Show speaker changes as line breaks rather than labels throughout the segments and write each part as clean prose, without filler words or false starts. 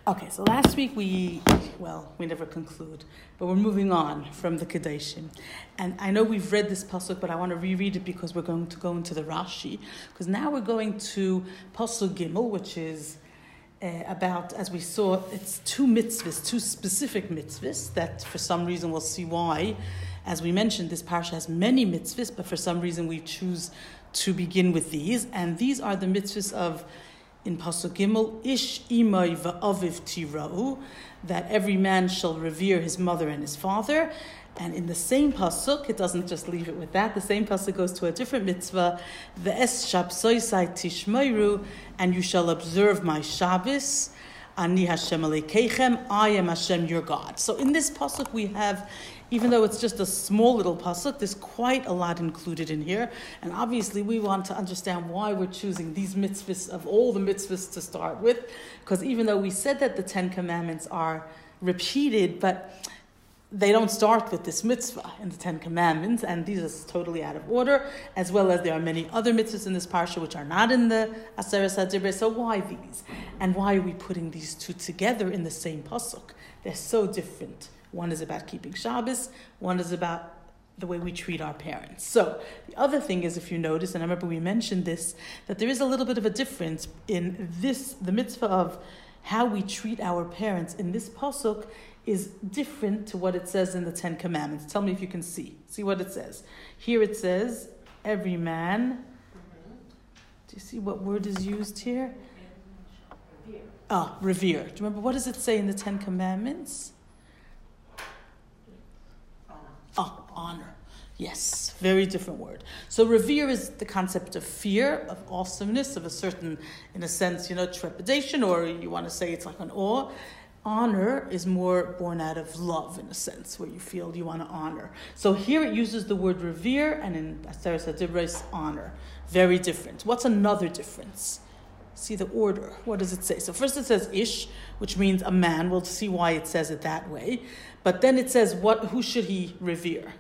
Okay, so last week we never conclude, but we're moving on from the Kedoshim. And I know we've read this pasuk, but I want to reread it because we're going to go into the Rashi. Because now we're going to pasuk Gimel, which is about, as we saw, it's two mitzvahs, two specific mitzvahs, that for some reason we'll see why. As we mentioned, this parsha has many mitzvahs, but for some reason we choose to begin with these. And these are the mitzvahs of, in Pasuk Gimel, Ish imay va'aviv tira'u, that every man shall revere his mother and his father. And in the same Pasuk, it doesn't just leave it with that, the same Pasuk goes to a different mitzvah, Ve'es shabsoisai tishmeiru, and you shall observe my Shabbos, Ani Hashem alekeichem, I am Hashem your God. So in this Pasuk we have, even though it's just a small little pasuk, there's quite a lot included in here. And obviously we want to understand why we're choosing these mitzvahs of all the mitzvahs to start with. Because even though we said that the 10 Commandments are repeated, but they don't start with this mitzvah in the 10 Commandments, and these are totally out of order, as well as there are many other mitzvahs in this parsha which are not in the Aseret HaDivrei. So why these? And why are we putting these two together in the same pasuk? They're so different. One is about keeping Shabbos, one is about the way we treat our parents. So the other thing is, if you notice, and I remember we mentioned this, that there is a little bit of a difference in this, the mitzvah of how we treat our parents in this pasuk is different to what it says in the 10 Commandments. Tell me if you can see what it says. Here it says, every man, do you see what word is used here? Revere. Do you remember, what does it say in the 10 Commandments? Honor. Yes, very different word. So revere is the concept of fear, of awesomeness, of a certain, in a sense, trepidation, or you want to say it's like an awe. Honor is more born out of love, in a sense, where you feel you want to honor. So here it uses the word revere, and in Aseret HaDivrei, honor. Very different. What's another difference? See the order. What does it say? So first it says ish, which means a man. We'll see why it says it that way. But then it says who should he revere?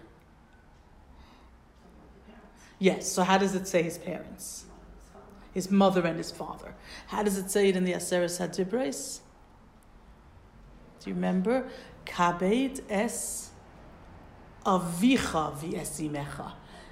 Yes, so how does it say his parents? His mother and his father. How does it say it in the Aseret HaDivrei? Do you remember? Kabed es avicha v'esimecha.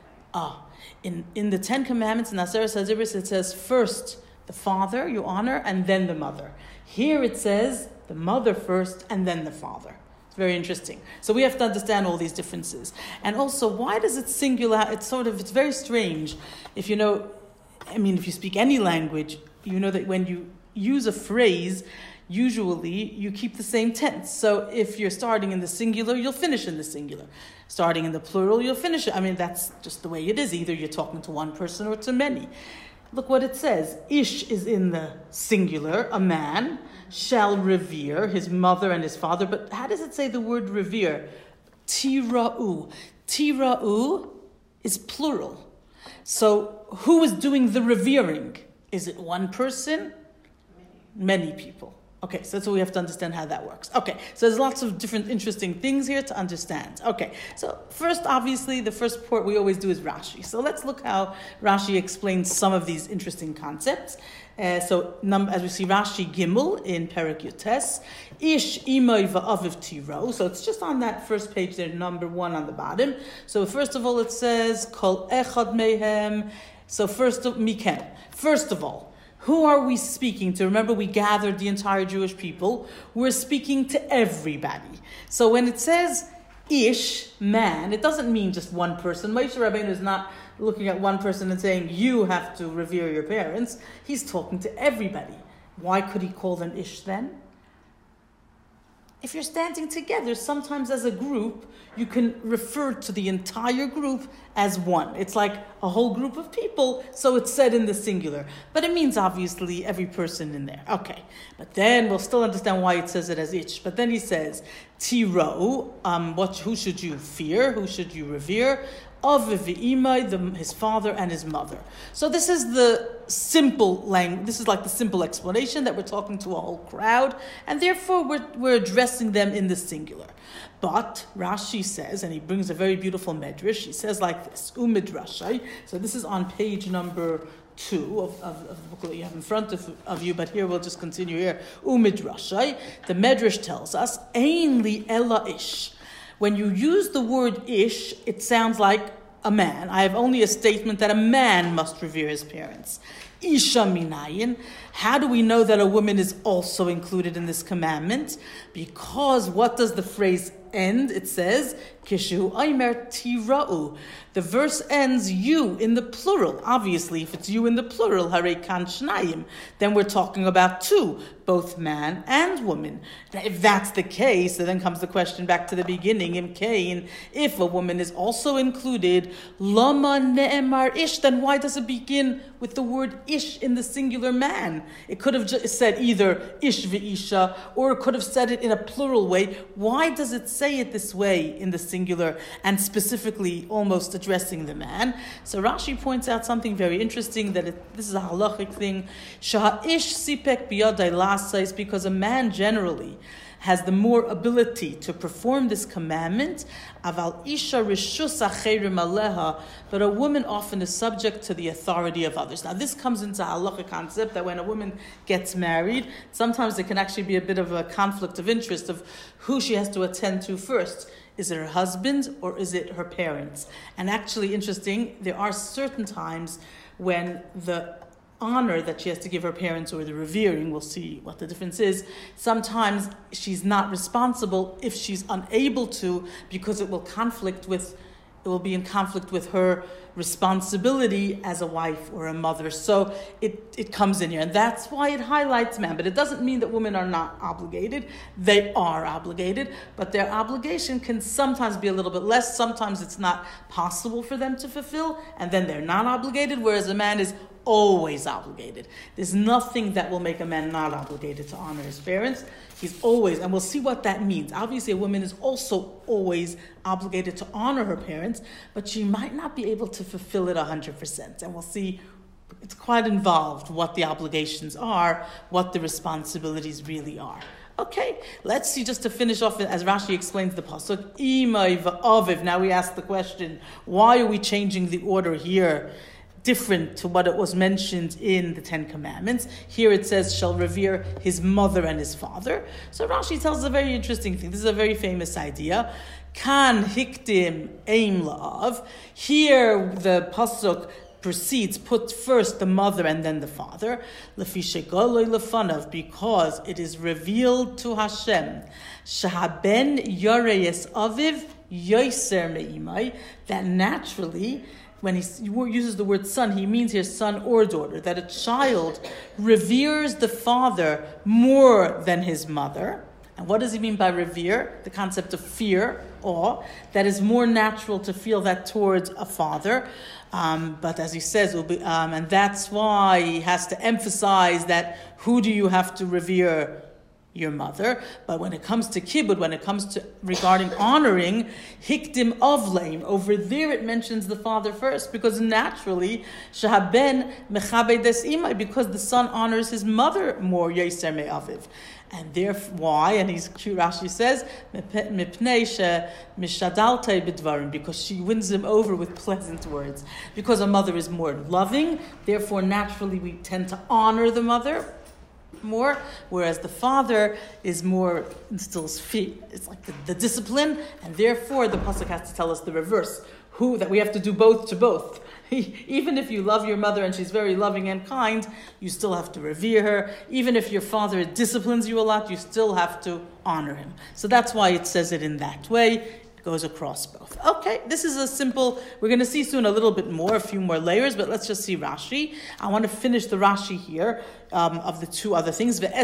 In the 10 Commandments in Aseret HaDivrei it says first the father you honor, and then the mother. Here it says the mother first and then the father. It's very interesting. So we have to understand all these differences. And also, why does it singular? It's very strange. If if you speak any language, you know that when you use a phrase, usually you keep the same tense. So if you're starting in the singular, you'll finish in the singular. Starting in the plural, you'll finish it. That's just the way it is. Either you're talking to one person or to many. Look what it says. Ish is in the singular. A man shall revere his mother and his father. But how does it say the word revere? Tira'u. Tira'u is plural. So who is doing the revering? Is it one person? Many people. Okay, so that's what we have to understand how that works. Okay, so there's lots of different interesting things here to understand. Okay, so first, obviously, the first part we always do is Rashi. So let's look how Rashi explains some of these interesting concepts. As we see Rashi Gimel in Perek Yutes, Ish imay va'aviv tiro. So it's just on that first page there, number 1 on the bottom. So first of all, it says Kol echad mehem. So first of all, who are we speaking to? Remember, we gathered the entire Jewish people. We're speaking to everybody. So when it says ish, man, it doesn't mean just one person. Moshe Rabbeinu is not looking at one person and saying, you have to revere your parents. He's talking to everybody. Why could he call them ish then? If you're standing together, sometimes as a group, you can refer to the entire group as one. It's like a whole group of people, so it's said in the singular. But it means, obviously, every person in there. Okay. But then we'll still understand why it says it as ish. But then he says, Tiro, who should you fear? Who should you revere? His father and his mother. So this is the simple language. This is like the simple explanation that we're talking to a whole crowd, and therefore we're addressing them in the singular. But Rashi says, and he brings a very beautiful medrash. He says like this, umidrashai. So this is on page number 2 of the booklet you have in front of you, but here we'll just continue here. Umidrashai, the Medrash tells us, Ein li ella ish. When you use the word ish, it sounds like a man. I have only a statement that a man must revere his parents. Isha minayin. How do we know that a woman is also included in this commandment? Because what does the phrase end? It says, Kishu aimer tira'u. The verse ends you in the plural. Obviously, if it's you in the plural, hare kan shnayim, then we're talking about 2, both man and woman. Now, if that's the case, then comes the question back to the beginning, in Cain, if a woman is also included, lama ne'emar ish, then why does it begin with the word ish in the singular man? It could have just said either ish v'isha, or it could have said it in a plural way. Why does it say it this way in the singular and specifically almost addressing the man? So Rashi points out something very interesting, that this is a halachic thing. Sha'ish sipek biyadai lasais, because a man generally has the more ability to perform this commandment. Aval isha rishus acherim aleha, but a woman often is subject to the authority of others. Now this comes into halacha concept that when a woman gets married, sometimes there can actually be a bit of a conflict of interest of who she has to attend to first. Is it her husband or is it her parents? And actually, interesting, there are certain times when the honor that she has to give her parents, or the revering, we'll see what the difference is, sometimes she's not responsible if she's unable to, because it will be in conflict with her responsibility as a wife or a mother. So it comes in here, and that's why it highlights man. But it doesn't mean that women are not obligated. They are obligated, but their obligation can sometimes be a little bit less. Sometimes it's not possible for them to fulfill, and then they're not obligated, whereas a man is always obligated. There's nothing that will make a man not obligated to honor his parents. He's always, and we'll see what that means. Obviously, a woman is also always obligated to honor her parents, but she might not be able to fulfill it 100%. And we'll see, it's quite involved what the obligations are, what the responsibilities really are. Okay, let's see, just to finish off, as Rashi explains the pasuk, Imay v'aviv. Now we ask the question, why are we changing the order here, different to what it was mentioned in the 10 Commandments? Here it says, shall revere his mother and his father. So Rashi tells us a very interesting thing. This is a very famous idea. Kan hikdim aim la'av. Here the pasuk proceeds, put first the mother and then the father. Lefi shegoloi lefanav, because it is revealed to Hashem. Shahaben yoreyes aviv yoiser me'imai, that naturally, when he uses the word son, he means here son or daughter, that a child reveres the father more than his mother. And what does he mean by revere? The concept of fear, awe, that is more natural to feel that towards a father. But as he says, and that's why he has to emphasize that who do you have to revere? Your mother. But when it comes to kibud, when it comes to regarding honoring, hikdim avleim, over there it mentions the father first, because naturally, shahaben mechabedes imai, because the son honors his mother more, yeser me'aviv. And therefore, why? And he's cute, Rashi says, mipnei mishadalte bidvarim, because she wins him over with pleasant words. Because a mother is more loving, therefore naturally we tend to honor the mother more, whereas the father is more, instills fear. It's like the discipline, and therefore the pasuk has to tell us the reverse. That we have to do both to both. Even if you love your mother and she's very loving and kind, you still have to revere her. Even if your father disciplines you a lot, you still have to honor him. So that's why it says it in that way. Goes across both. Okay, this is a simple, we're going to see soon a little bit more, a few more layers, but let's just see Rashi. I want to finish the Rashi here of the two other things. So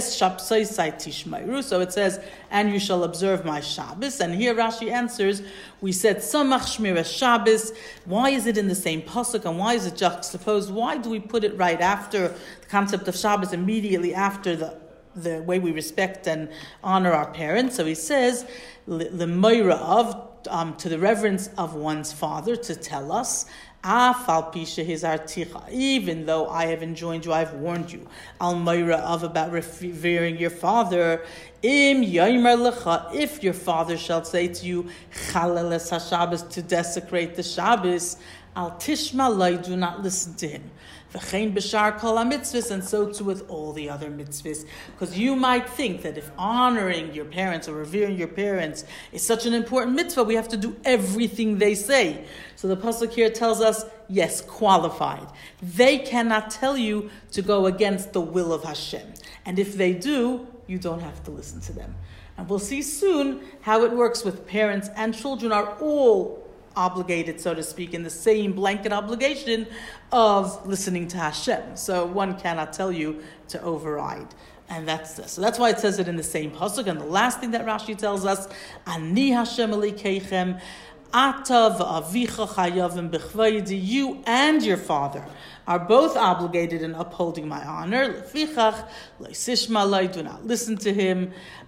it says, and you shall observe my Shabbos. And here Rashi answers, we said, Samach Shmira Shabbos. Why is it in the same pasuk, and why is it juxtaposed? Why do we put it right after the concept of Shabbos, immediately after the way we respect and honor our parents? So he says, L'moira of, to the reverence of one's father, to tell us, even though I have enjoined you, I have warned you, al moira of, about revering your father. Im yomer lecha, if your father shall say to you, chaleles haShabbos, to desecrate the Shabbos, al tishma lay, do not listen to him. V'chein b'shar kol ha-mitzvahs, and so too with all the other mitzvahs. Because you might think that if honoring your parents or revering your parents is such an important mitzvah, we have to do everything they say. So the pasuk here tells us, yes, qualified. They cannot tell you to go against the will of Hashem. And if they do, you don't have to listen to them. And we'll see soon how it works with parents and children are all obligated, so to speak, in the same blanket obligation of listening to Hashem. So one cannot tell you to override. And that's this. So that's why it says it in the same pasuk. And the last thing that Rashi tells us, Ani Hashem Elokeichem, Ata v'avicha chayavim b'chvaydi, you and your father are both obligated in upholding my honor. Lefichach leisishma lei, do not listen to him,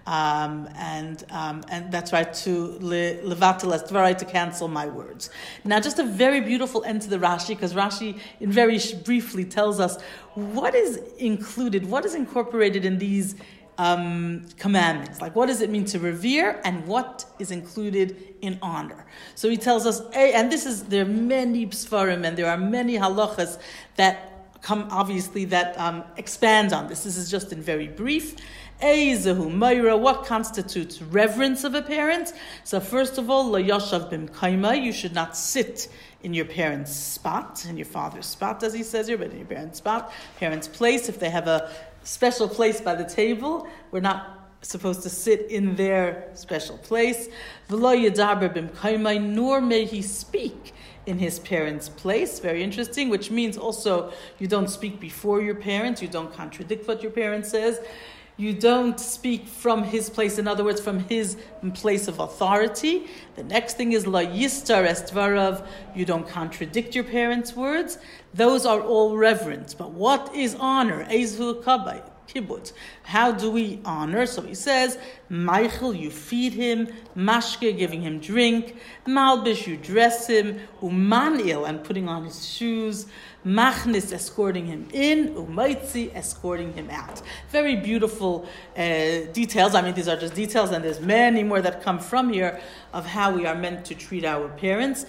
and that's right, to levatel es dvarai, to cancel my words. Now, just a very beautiful end to the Rashi, because Rashi, in very briefly, tells us what is included, what is incorporated in these commandments. Like, what does it mean to revere, and what is included in honor? So he tells us, and there are many psfarim and there are many halachas that come, obviously, that expand on this. This is just in very brief. Eizehu Mayra, what constitutes reverence of a parent? So first of all, lo yashav b'mkaima, you should not sit in your parents' spot, in your father's spot, as he says here, but in your parents' spot, parents' place. If they have a special place by the table, we're not supposed to sit in their special place. V'lo yedaber b'mkaima, nor may he speak in his parents' place. Very interesting, which means also you don't speak before your parents, you don't contradict what your parent says. You don't speak from his place, in other words, from his place of authority. The next thing is la yistar es dvarav, you don't contradict your parents' words. Those are all reverence. But what is honor? Eizhu kabay, kibbutz. How do we honor? So he says, Meichel, you feed him, mashke, giving him drink, malbish, you dress him, umanil, and putting on his shoes, machnis, escorting him in, umaitzi, escorting him out. Very beautiful details. I mean, these are just details, and there's many more that come from here of how we are meant to treat our parents,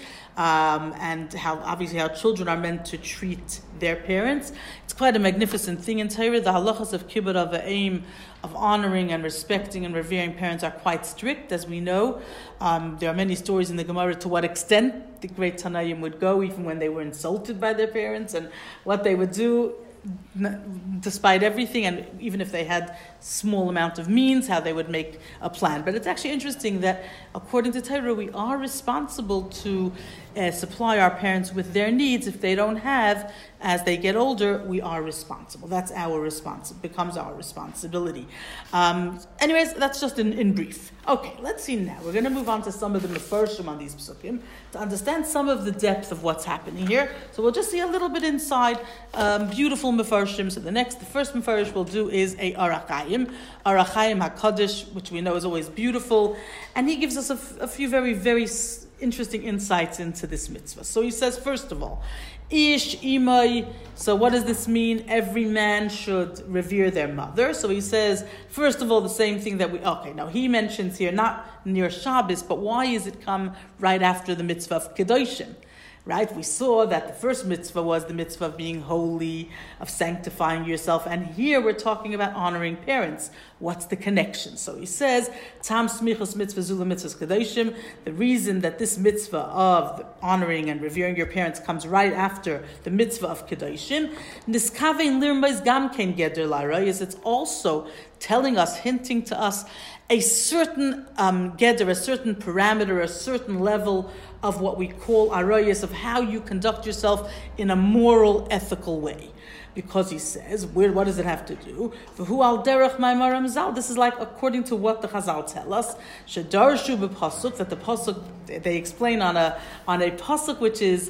and how children are meant to treat their parents. It's quite a magnificent thing in Torah. The halachas of kibbutz of aim of honoring and respecting and revering parents are quite strict, as we know. There are many stories in the Gemara to what extent the great Tanaim would go, even when they were insulted by their parents, and what they would do despite everything, and even if they had small amount of means, how they would make a plan. But it's actually interesting that according to Torah, we are responsible to supply our parents with their needs. If they don't have, as they get older, we are responsible. That's our becomes our responsibility. Anyways, that's just in brief. Okay, let's see now. We're going to move on to some of the mefarshim on these psukim to understand some of the depth of what's happening here. So we'll just see a little bit inside beautiful mefarshim. So the first mefarsh we'll do is a Arachayim HaKadosh, which we know is always beautiful, and he gives us a few very, very interesting insights into this mitzvah. So he says, first of all, Ish imay. So what does this mean? Every man should revere their mother. So he says, first of all, the same thing that now he mentions here, not near Shabbos, but why is it come right after the mitzvah of Kedoshim? Right? We saw that the first mitzvah was the mitzvah of being holy, of sanctifying yourself. And here we're talking about honoring parents. What's the connection? So he says, Tam smichos mitzvah zula mitzvahs kedoshim. The reason that this mitzvah of honoring and revering your parents comes right after the mitzvah of kedoshim, niskavein lirmais gam ken geder larayis. It's also telling us, hinting to us, a certain geder, a certain parameter, a certain level of what we call arayis, of how you conduct yourself in a moral, ethical way. Because he says, what does it have to do? V'hu al derech ma'amarim zal. This is like according to what the Chazal tell us. Shedarshu b'pasuk, that the pasuk they explain on a pasuk which is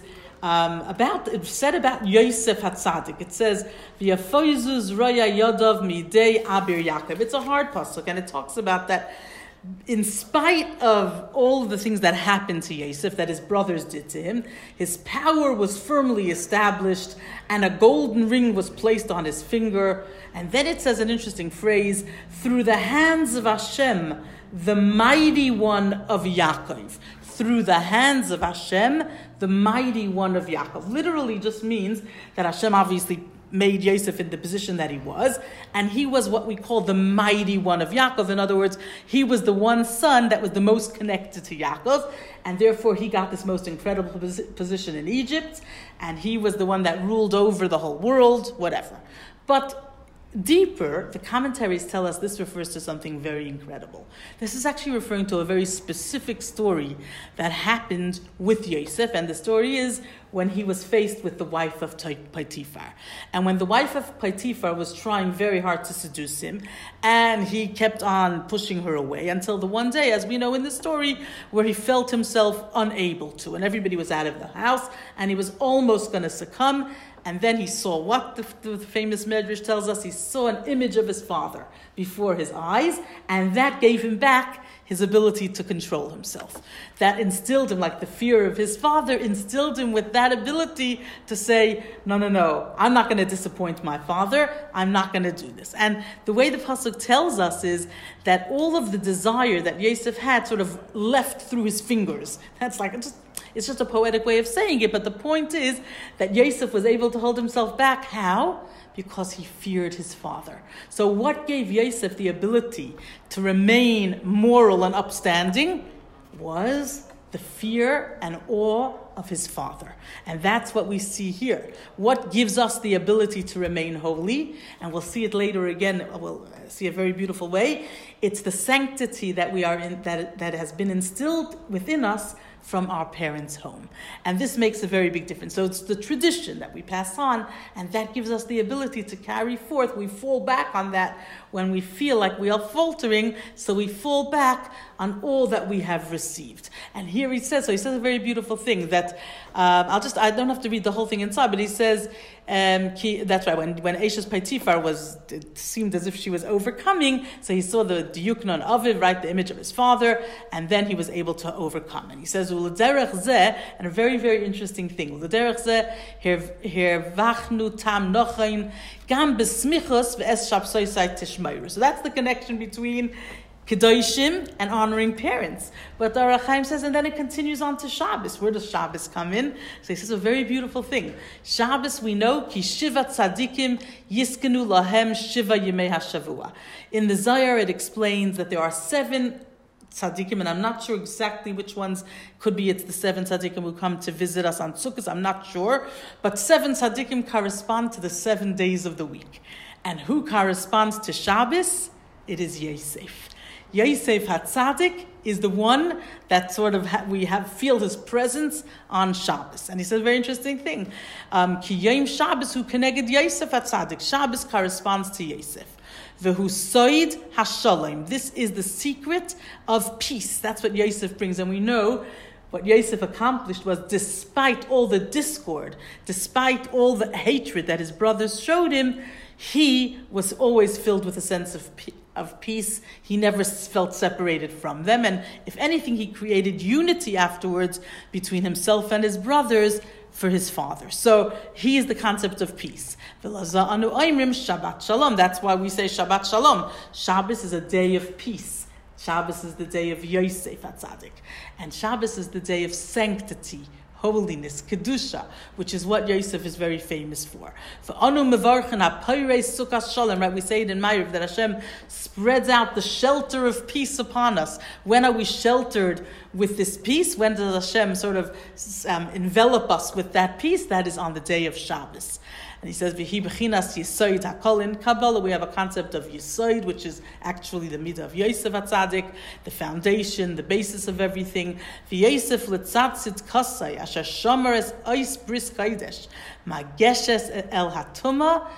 said about Yosef HaTzadik. It says, V'yafoyzuz roya yadav midei abir Yaakov. It's a hard pasuk, and it talks about that in spite of all of the things that happened to Yosef, that his brothers did to him, his power was firmly established, and a golden ring was placed on his finger. And then it says an interesting phrase, through the hands of Hashem, the mighty one of Yaakov. through the hands of Hashem, the mighty one of Yaakov. Literally just means that Hashem obviously made Yosef in the position that he was, and he was what we call the mighty one of Yaakov. In other words, he was the one son that was the most connected to Yaakov, and therefore he got this most incredible position in Egypt, and he was the one that ruled over the whole world, whatever. But deeper, the commentaries tell us this refers to something very incredible. This is actually referring to a very specific story that happened with Yosef, and the story is when he was faced with the wife of Potiphar. And when the wife of Potiphar was trying very hard to seduce him, and he kept on pushing her away until the one day, as we know in the story, where he felt himself unable to, and everybody was out of the house, and he was almost going to succumb. And then he saw what the famous Medrash tells us. He saw an image of his father before his eyes, and that gave him back his ability to control himself. That instilled him, like the fear of his father, instilled him with that ability to say, no, I'm not going to disappoint my father. I'm not going to do this. And the way the Pasuk tells us is that all of the desire that Yosef had sort of left through his fingers. That's like, it's just a poetic way of saying it, but the point is that Yosef was able to hold himself back. How? Because he feared his father. So what gave Yosef the ability to remain moral and upstanding was the fear and awe of his father. And that's what we see here. What gives us the ability to remain holy? And we'll see it later again. We'll see a very beautiful way. It's the sanctity that we are in, that has been instilled within us from our parents' home. And this makes a very big difference. So it's the tradition that we pass on, and that gives us the ability to carry forth. We fall back on that when we feel like we are faltering, so we fall back on all that we have received. And here he says a very beautiful thing that, I don't have to read the whole thing inside, but he says, that's right, when Eshes Potiphar it seemed as if she was overcoming, so he saw the Yuknon Aviv, right, the image of his father, and then he was able to overcome. And he says, U'lederech zeh, and a very, very interesting thing, U'lederech zeh, hervachnu tam nochain, gam besmichos ve'es shabsoisai tishmayru. So that's the connection between Kedoshim and honoring parents. But the Ohr HaChaim says, and then it continues on to Shabbos. Where does Shabbos come in? So he says a very beautiful thing. Shabbos, we know, ki shiva tzadikim yiskenu lahem shiva yimei hashavua. In the Zohar, it explains that there are 7 tzaddikim, and I'm not sure exactly which ones. Could be it's the 7 tzaddikim who come to visit us on Sukkot. I'm not sure. But 7 tzaddikim correspond to the 7 days of the week. And who corresponds to Shabbos? It is Yosef. Yosef HaTzadik is the one that sort of feel his presence on Shabbos. And he says a very interesting thing. Ki Yom Shabbos hu keneged Yosef HaTzadik. Shabbos corresponds to Yosef. V'hu soid hashalom. This is the secret of peace. That's what Yosef brings. And we know what Yosef accomplished was, despite all the discord, despite all the hatred that his brothers showed him, he was always filled with a sense of peace. He never felt separated from them. And if anything, he created unity afterwards between himself and his brothers for his father. So he is the concept of peace. Shabbat Shalom. That's why we say Shabbat Shalom. Shabbos is a day of peace. Shabbos is the day of Yosef HaTzadik. And Shabbos is the day of sanctity, holiness, kedusha, which is what Yosef is very famous for. Right? We say it in Ma'ariv that Hashem spreads out the shelter of peace upon us. When are we sheltered with this peace? When does Hashem sort of envelop us with that peace? That is on the day of Shabbos. And he says, "V'hi b'chinas yisoid hakol." In Kabbalah, we have a concept of yisoid, which is actually the midah of Yosef HaTzadik, the foundation, the basis of everything. V'yosef l'tzatzit kasai asher shomer es ois bris kodesh mageshes el hatuma.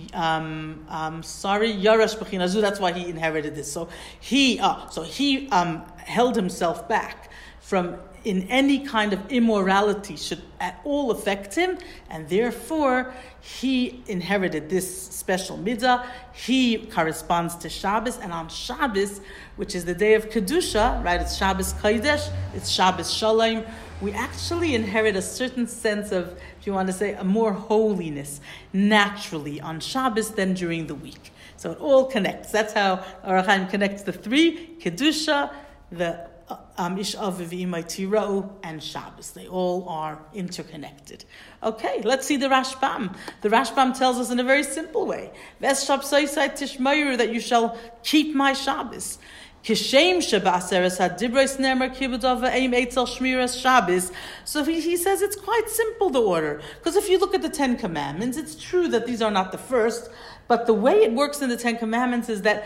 Yarash b'chinazu. That's why he inherited this. So he held himself back from in any kind of immorality should at all affect him, and therefore he inherited this special midah. He corresponds to Shabbos, and on Shabbos, which is the day of Kedusha, right? It's Shabbos Kodesh, it's Shabbos Shalom. We actually inherit a certain sense of, if you want to say, a more holiness naturally on Shabbos than during the week. So it all connects. That's how Ohr HaChaim connects the 3: Kedusha, the Ish Aviv Imay Tira'u, and Shabbos. They all are interconnected. Okay, let's see the Rashbam. The Rashbam tells us in a very simple way, Ves Shabsaisai Tishmayru, that you shall keep my Shabbos. Kishem Shabaseres Hadibres Nemer Kibudava Aim Eitzel Shmiras Shabbos. So he says it's quite simple, the order. Because if you look at the Ten Commandments, it's true that these are not the first, but the way it works in the Ten Commandments is that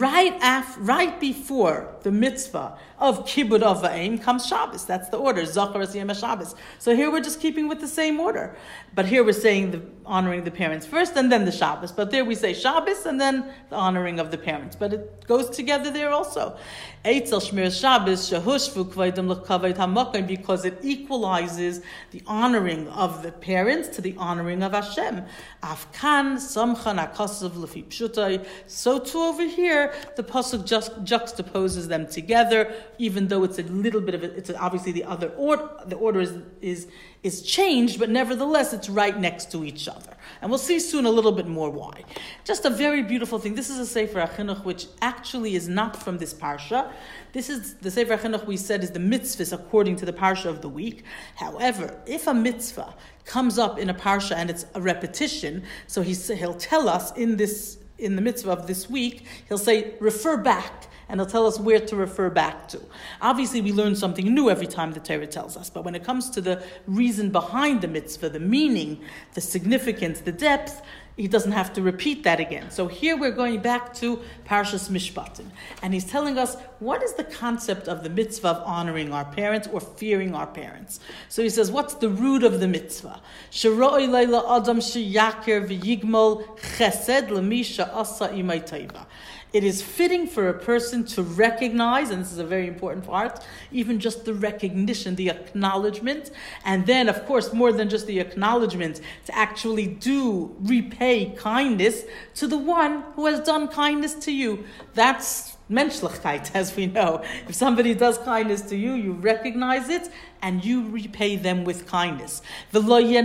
right before the mitzvah of Kibud Avayim comes Shabbos. That's the order, Zacharas Yom Shabbos. So here we're just keeping with the same order. But here we're saying honoring the parents first and then the Shabbos. But there we say Shabbos and then the honoring of the parents. But it goes together there also. Eitzel Shmir Shabbos, Shahushvu Kvaidim L'Kavayt HaMakom, because it equalizes the honoring of the parents to the honoring of Hashem. Afkan Samchan Akasav L'Fi Pshutai. So too over here, the pasuk just juxtaposes them together, even though it's a little bit of it. It's obviously the other order. The order is changed, but nevertheless, it's right next to each other. And we'll see soon a little bit more why. Just a very beautiful thing. This is a Sefer HaChinuch, which actually is not from this parsha. This is the Sefer HaChinuch we said is the mitzvahs according to the parsha of the week. However, if a mitzvah comes up in a parsha and it's a repetition, so he'll tell us in the mitzvah of this week, he'll say, refer back. And he'll tell us where to refer back to. Obviously, we learn something new every time the Torah tells us. But when it comes to the reason behind the mitzvah, the meaning, the significance, the depth, he doesn't have to repeat that again. So here we're going back to Parshas Mishpatim. And he's telling us, what is the concept of the mitzvah of honoring our parents or fearing our parents? So he says, what's the root of the mitzvah? Shiroi leila adam sheyakir v'yigmol chesed l'misha asa imay taiva. It is fitting for a person to recognize, and this is a very important part, even just the recognition, the acknowledgement, and then, of course, more than just the acknowledgement, to actually repay kindness to the one who has done kindness to you. That's menschlichkeit, as we know. If somebody does kindness to you, you recognize it, and you repay them with kindness. And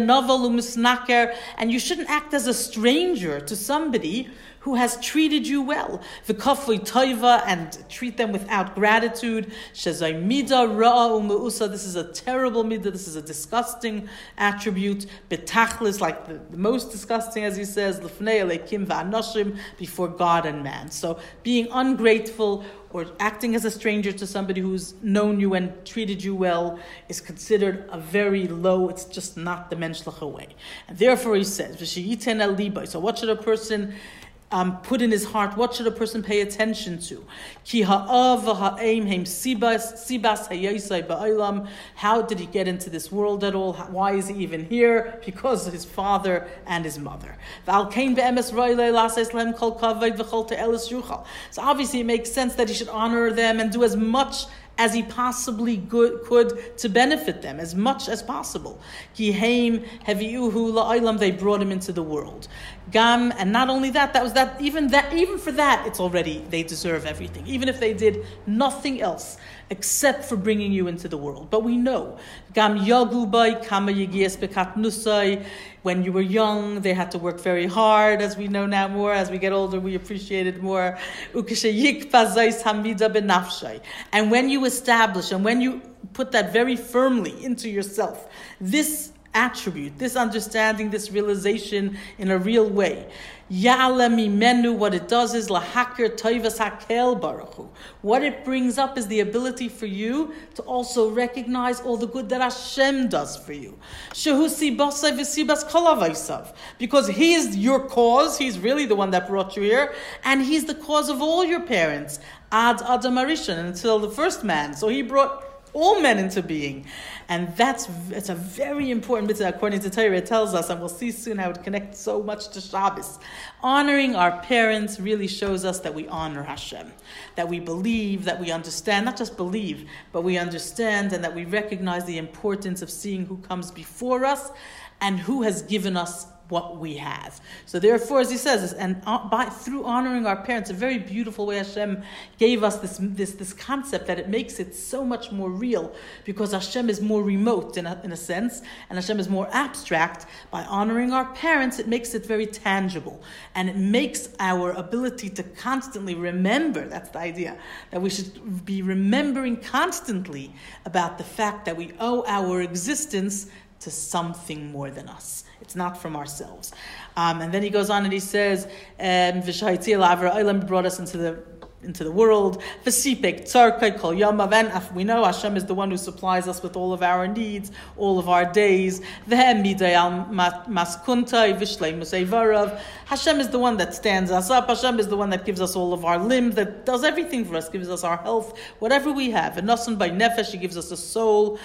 you shouldn't act as a stranger to somebody who has treated you well. V'kafli toiva, and treat them without gratitude. Shezay mida ra'a u'meusa. This is a terrible midah. This is a disgusting attribute. Betachlis, like the most disgusting, as he says, l'fnei eleikim v'anoshim, before God and man. So being ungrateful or acting as a stranger to somebody who's known you and treated you well is considered a very low, it's just not the menschliche way. And therefore he says, v'sheyiten el libay. So what should a person put in his heart? What should a person pay attention to? Ki ha'av ha'aim heim sibas hayosai ba'olam. How did he get into this world at all? Why is he even here? Because of his father and his mother. So obviously it makes sense that he should honor them and do as much as he possibly could to benefit them, as much as possible. Ki heim heviuhu la'olam, they brought him into the world. Gam, and not only that, even for that, it's already, they deserve everything. Even if they did nothing else except for bringing you into the world. But we know, Gam yagu bay kama yigias bekatnusai. When you were young, they had to work very hard. As we know now more, as we get older, we appreciate it more. And when you establish, and when you put that very firmly into yourself, this attribute, this understanding, this realization in a real way, Ya'ala mimenu, what it does is lahakir toivas hakel baruchu. What it brings up is the ability for you to also recognize all the good that Hashem does for you. Shehu sibasai v'sibas kalavaisav. Because He is your cause, He's really the one that brought you here, and He's the cause of all your parents. Ad Adam Arishan, until the first man. So He brought all men into being. And it's a very important mitzvah according to Torah. It tells us, and we'll see soon how it connects so much to Shabbos. Honoring our parents really shows us that we honor Hashem, that we believe, that we understand, not just believe, but we understand, and that we recognize the importance of seeing who comes before us and who has given us what we have. So therefore, as he says, and through honoring our parents, a very beautiful way Hashem gave us this concept that it makes it so much more real, because Hashem is more remote in a sense, and Hashem is more abstract. By honoring our parents, it makes it very tangible, and it makes our ability to constantly remember, that's the idea, that we should be remembering constantly about the fact that we owe our existence to something more than us. It's not from ourselves. And then he goes on and he says, V'shayitzi brought us into the world. We know Hashem is the one who supplies us with all of our needs, all of our days. Hashem is the one that stands us up. Hashem is the one that gives us all of our limbs, that does everything for us, gives us our health, whatever we have. And nasan by nefesh, he gives us a soul.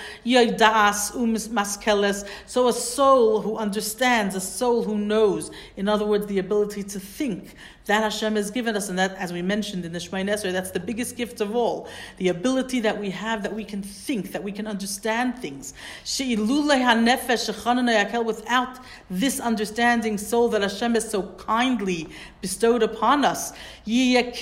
So a soul who understands, a soul who knows. In other words, the ability to think. That Hashem has given us, and that, as we mentioned in the Shemay Nesr, that's the biggest gift of all. The ability that we have, that we can think, that we can understand things. Without this understanding soul that Hashem has so kindly bestowed upon us, very,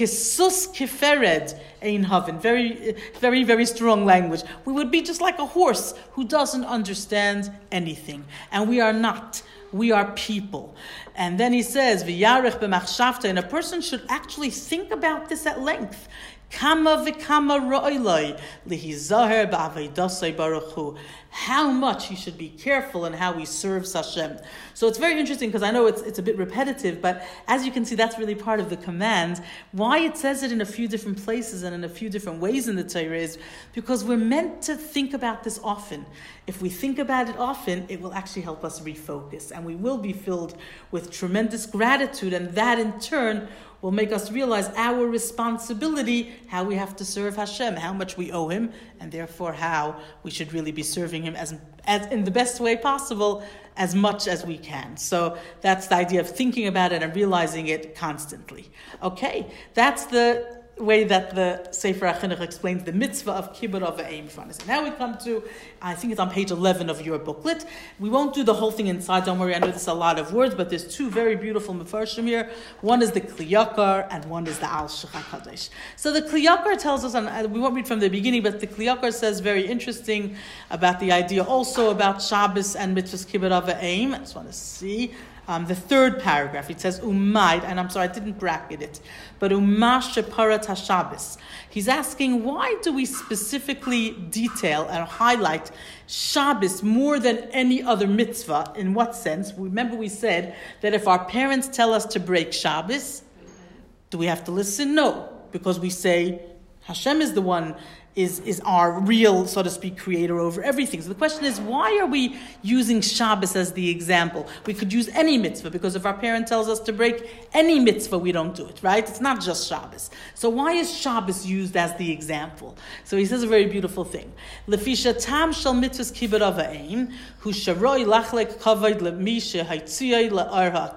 very, very strong language. We would be just like a horse who doesn't understand anything. And we are not. We are people. And then he says, V'yarech b'machshavta, and a person should actually think about this at length. Kama v'kama ro'ilai lihizaher ba'aveidasai baruch hu. How much he should be careful in how he serves Hashem. So it's very interesting, because I know it's a bit repetitive, but as you can see, that's really part of the command. Why it says it in a few different places and in a few different ways in the Torah is because we're meant to think about this often. If we think about it often, it will actually help us refocus, and we will be filled with tremendous gratitude, and that in turn will make us realize our responsibility, how we have to serve Hashem, how much we owe Him, and therefore how we should really be serving Him as in the best way possible, as much as we can. So that's the idea of thinking about it and realizing it constantly. Okay, that's the way that the Sefer HaChinuch explains the mitzvah of kibbud of v'eim for us. Now we come to, I think it's on page 11 of your booklet. We won't do the whole thing inside, don't worry, I know there's a lot of words, but there's two very beautiful mefarshim here. One is the Kli Yakar and one is the Al Shech HaKadosh. So the Kli Yakar tells us, and we won't read from the beginning, but the Kli Yakar says very interesting about the idea also about Shabbos and mitzvahs kibbud of v'eim. I just want to see. The third paragraph, it says Umaid, and I'm sorry, I didn't bracket it, but Umash Sheparat HaShabbos. He's asking, why do we specifically detail and highlight Shabbos more than any other mitzvah? In what sense? Remember we said that if our parents tell us to break Shabbos, do we have to listen? No, because we say Hashem is the one, is our real, so to speak, creator over everything. So the question is, why are we using Shabbos as the example? We could use any mitzvah, because if our parent tells us to break any mitzvah, we don't do it, right? It's not just Shabbos. So why is Shabbos used as the example? So he says a very beautiful thing. Lefisha tam shel mitzvahs kibbud av v'eim, hu sharoi lachlek kavod lemi shehaitzioi la'ar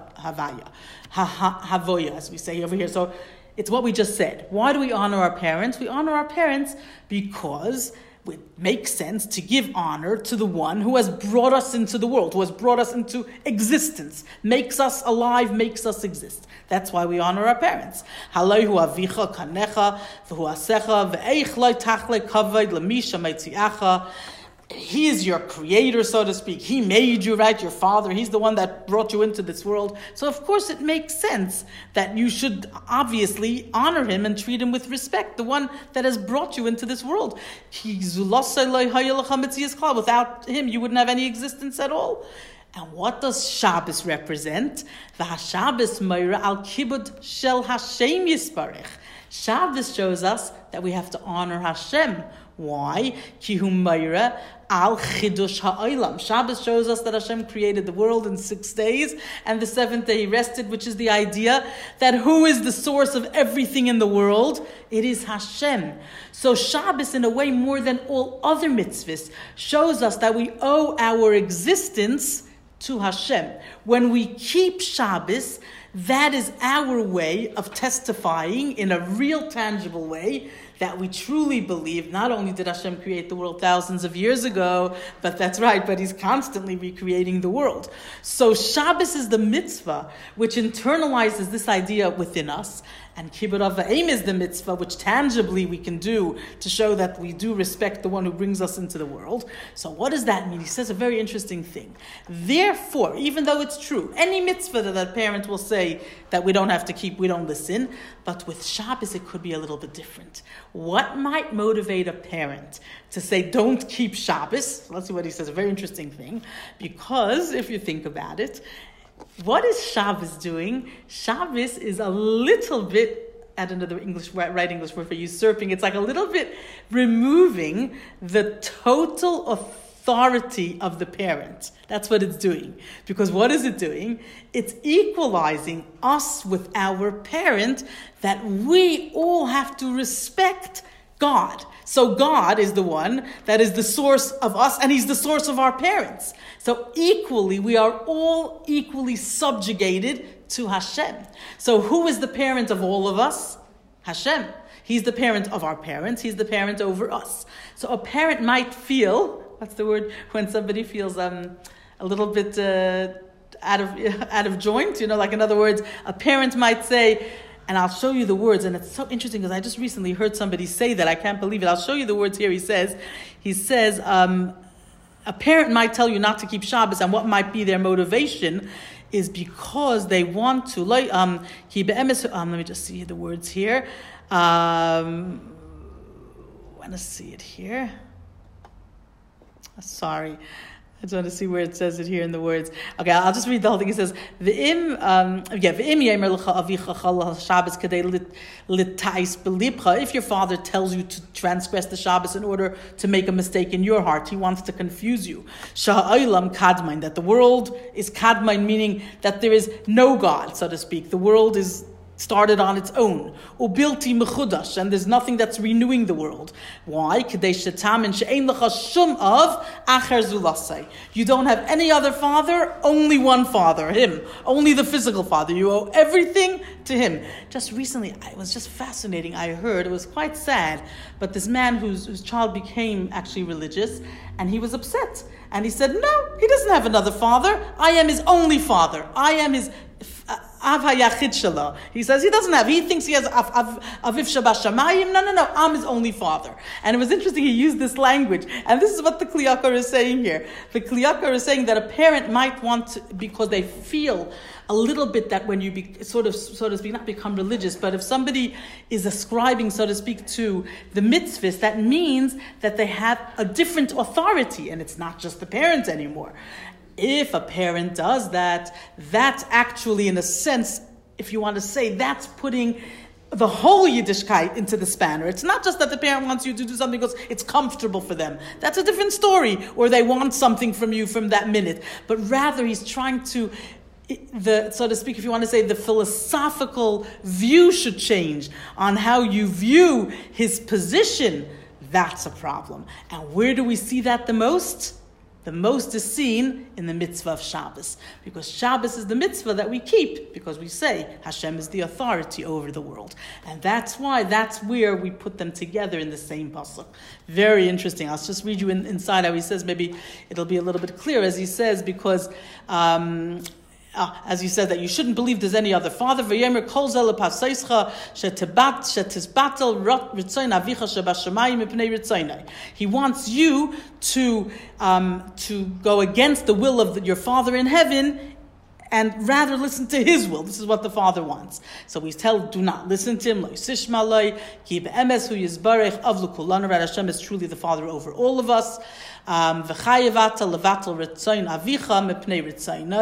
havoya, as we say over here. So it's what we just said. Why do we honor our parents? We honor our parents because it makes sense to give honor to the one who has brought us into the world, who has brought us into existence, makes us alive, makes us exist. That's why we honor our parents. Halayhu avicha kanecha v'hu asecha v'eich lo tachle kavod lemisha meitziacha. He is your creator, so to speak. He made you, right? Your father. He's the one that brought you into this world. So, of course, it makes sense that you should obviously honor him and treat him with respect, the one that has brought you into this world. Without him, you wouldn't have any existence at all. And what does Shabbos represent? Shabbos meira al kibud shel Hashem yisparech. Shabbos shows us that we have to honor Hashem. Why? Ki hu meira al chidush ha'olam. Shabbos shows us that Hashem created the world in 6 days, and the seventh day He rested, which is the idea that who is the source of everything in the world? It is Hashem. So Shabbos, in a way more than all other mitzvahs, shows us that we owe our existence to Hashem. When we keep Shabbos, That is our way of testifying in a real, tangible way that we truly believe not only did Hashem create the world thousands of years ago, but that's right, but He's constantly recreating the world. So Shabbos is the mitzvah which internalizes this idea within us, and Kibbut Av V'Eim is the mitzvah which tangibly we can do to show that we do respect the one who brings us into the world. So what does that mean? He says a very interesting thing. Therefore, even though it's true, any mitzvah that a parent will say that we don't have to keep, we don't listen, but with Shabbos it could be a little bit different. What might motivate a parent to say don't keep Shabbos? Let's see what he says, a very interesting thing. Because if you think about it, what is Shabbos doing? Shabbos is a little bit, I don't know the right English word for usurping, it's like a little bit removing the total authority of the parent. That's what it's doing. Because what is it doing? It's equalizing us with our parent, that we all have to respect God. So God is the one that is the source of us, and He's the source of our parents. So equally, we are all equally subjugated to Hashem. So who is the parent of all of us? Hashem. He's the parent of our parents. He's the parent over us. So a parent might feel, what's the word, when somebody feels a little bit out of joint, like in other words, a parent might say, and I'll show you the words, and it's so interesting because I just recently heard somebody say that. I can't believe it. I'll show you the words here. He says, a parent might tell you not to keep Shabbos, and what might be their motivation is because they want to. Let me just see the words here. I want to see it here. Sorry. I just want to see where it says it here in the words. Okay, I'll just read the whole thing. It says, if your father tells you to transgress the Shabbos in order to make a mistake in your heart, he wants to confuse you. That the world is kadmain, meaning that there is no God, so to speak. The world is started on its own. Ubilti mechudash, and there's nothing that's renewing the world. Why? You don't have any other father, only one father, Him. Only the physical father. You owe everything to Him. Just recently, it was just fascinating. I heard, it was quite sad, but this man whose child became actually religious, and he was upset. And he said, no, he doesn't have another father. I am his only father. I am his Av HaYachid Shalom. He says he doesn't have. He thinks he has Aviv Shabashamayim. No. I'm his only father. And it was interesting. He used this language, and this is what the Kli Yakar is saying here. The Kli Yakar is saying that a parent might want to, because they feel a little bit that when you so to speak, not become religious, but if somebody is ascribing, so to speak, to the mitzvahs, that means that they have a different authority, and it's not just the parent anymore. If a parent does that, that's actually, in a sense, if you want to say, that's putting the whole Yiddishkeit into the spanner. It's not just that the parent wants you to do something because it's comfortable for them. That's a different story, or they want something from you from that minute. But rather, he's trying to, so to speak, if you want to say, the philosophical view should change on how you view his position. That's a problem. And where do we see that the most? The most is seen in the mitzvah of Shabbos, because Shabbos is the mitzvah that we keep, because we say Hashem is the authority over the world. And that's where we put them together in the same pasuk. Very interesting. I'll just read you inside how he says, maybe it'll be a little bit clear as he says, because as you said, that you shouldn't believe there's any other father. He wants you to go against the will of your Father in heaven and rather listen to His will. This is what the Father wants. So we tell, do not listen to Him. Hashem is truly the Father over all of us. Right?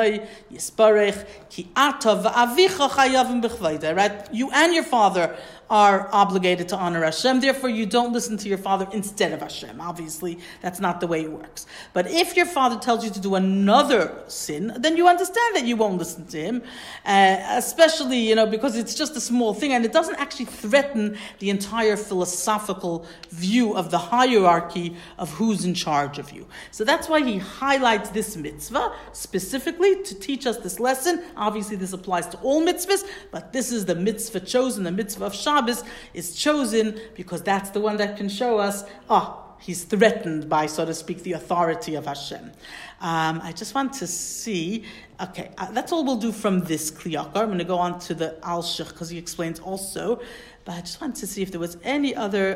You and your father are obligated to honor Hashem. Therefore, you don't listen to your father instead of Hashem. Obviously, that's not the way it works. But if your father tells you to do another sin, then you understand that you won't listen to him, especially, because it's just a small thing and it doesn't actually threaten the entire philosophical view of the hierarchy of who's in charge of you. So that's why he highlights this mitzvah specifically to teach us this lesson. Obviously, this applies to all mitzvahs, but this is the mitzvah chosen, the mitzvah of Shabbos is chosen because that's the one that can show us, he's threatened by, so to speak, the authority of Hashem. I just want to see, that's all we'll do from this Kliyakar. I'm going to go on to the Alshich because he explains also, but I just want to see if there was any other,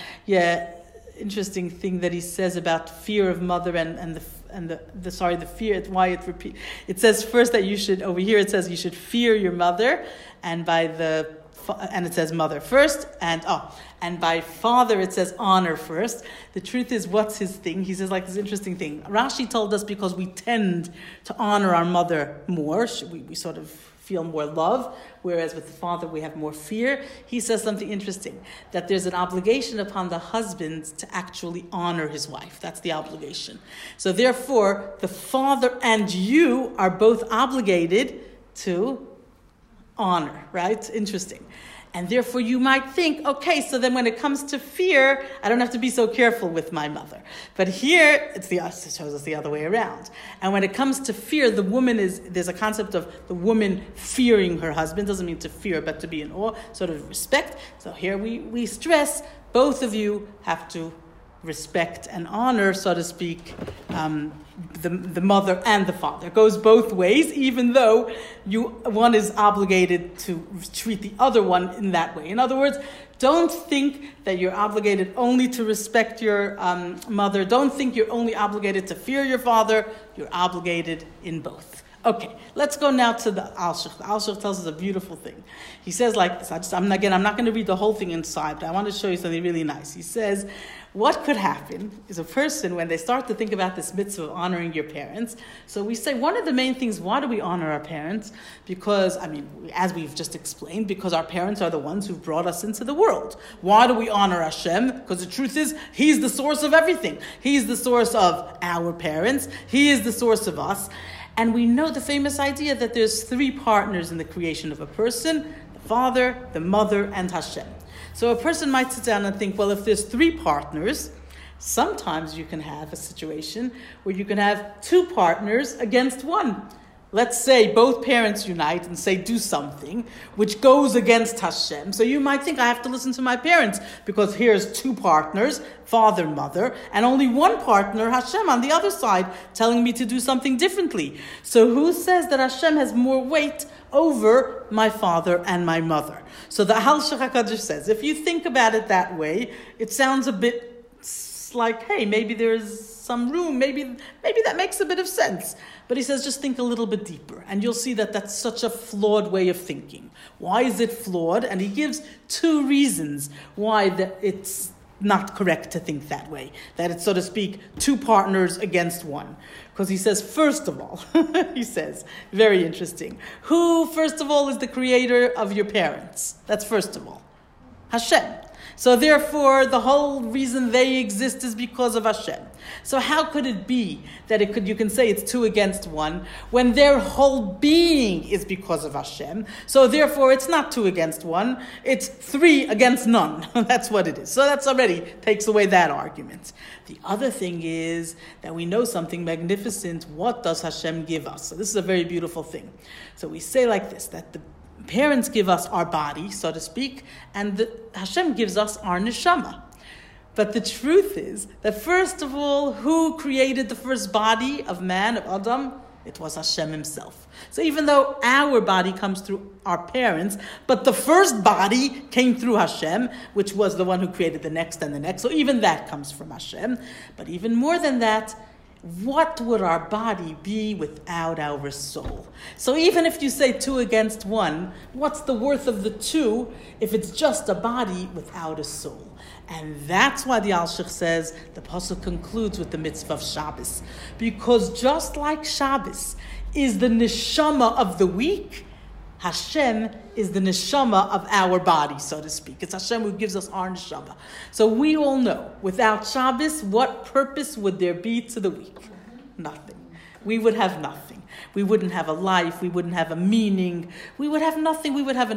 interesting thing that he says about fear of mother and the fear, why it repeat. It says first that you should, over here it says you should fear your mother, and it says mother first, and by father it says honor first. The truth is, what's his thing? He says this interesting thing. Rashi told us because we tend to honor our mother more, we sort of feel more love, whereas with the father we have more fear. He says something interesting, that there's an obligation upon the husband to actually honor his wife. That's the obligation. So therefore, the father and you are both obligated to honor, right? Interesting. And therefore you might think, okay, so then when it comes to fear, I don't have to be so careful with my mother. But here, it shows us the other way around. And when it comes to fear, there's a concept of the woman fearing her husband. Doesn't mean to fear, but to be in awe, sort of respect. So here we stress, both of you have to respect and honor, so to speak, the mother and the father. It goes both ways, even though one is obligated to treat the other one in that way. In other words, don't think that you're obligated only to respect your mother. Don't think you're only obligated to fear your father. You're obligated in both. Okay, let's go now to the Alshich. The Alshich tells us a beautiful thing. He says like this. I'm not going to read the whole thing inside, but I want to show you something really nice. He says, what could happen is a person, when they start to think about this mitzvah of honoring your parents, so we say one of the main things, why do we honor our parents? Because, as we've just explained, because our parents are the ones who've brought us into the world. Why do we honor Hashem? Because the truth is, He's the source of everything. He's the source of our parents. He is the source of us. And we know the famous idea that there's three partners in the creation of a person: the father, the mother, and Hashem. So a person might sit down and think, well, if there's three partners, sometimes you can have a situation where you can have two partners against one. Let's say both parents unite and say do something which goes against Hashem. So you might think, I have to listen to my parents because here's two partners, father, mother, and only one partner, Hashem, on the other side, telling me to do something differently. So who says that Hashem has more weight over my father and my mother? So the Alshich HaKadosh says, if you think about it that way, it sounds a bit like, hey, maybe there's some room, maybe that makes a bit of sense. But he says, just think a little bit deeper, and you'll see that that's such a flawed way of thinking. Why is it flawed? And he gives two reasons why it's not correct to think that way, that it's, so to speak, two partners against one. Because he says, first of all, he says, very interesting, who, first of all, is the creator of your parents? That's first of all, Hashem. So therefore, the whole reason they exist is because of Hashem. So how could it be that you can say it's two against one when their whole being is because of Hashem? So therefore, it's not two against one, it's three against none. That's what it is. So that's already takes away that argument. The other thing is that we know something magnificent. What does Hashem give us? So this is a very beautiful thing. So we say like this, that the parents give us our body, so to speak, and Hashem gives us our neshama. But the truth is that first of all, who created the first body of man, of Adam? It was Hashem himself. So even though our body comes through our parents, but the first body came through Hashem, which was the one who created the next and the next. So even that comes from Hashem. But even more than that, what would our body be without our soul? So even if you say two against one, what's the worth of the two if it's just a body without a soul? And that's why the Alshich says, the Pasuk concludes with the mitzvah of Shabbos. Because just like Shabbos is the neshama of the week, Hashem is the neshama of our body, so to speak. It's Hashem who gives us our neshama. So we all know, without Shabbos, what purpose would there be to the week? Nothing. We would have nothing. We wouldn't have a life. We wouldn't have a meaning. We would have nothing. We would have